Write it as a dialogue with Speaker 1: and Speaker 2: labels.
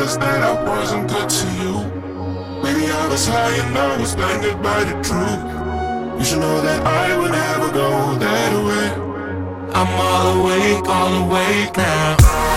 Speaker 1: was that I wasn't good to you. Maybe I was high and I was blinded by the truth. You should know that I would never go that way. I'm all awake now.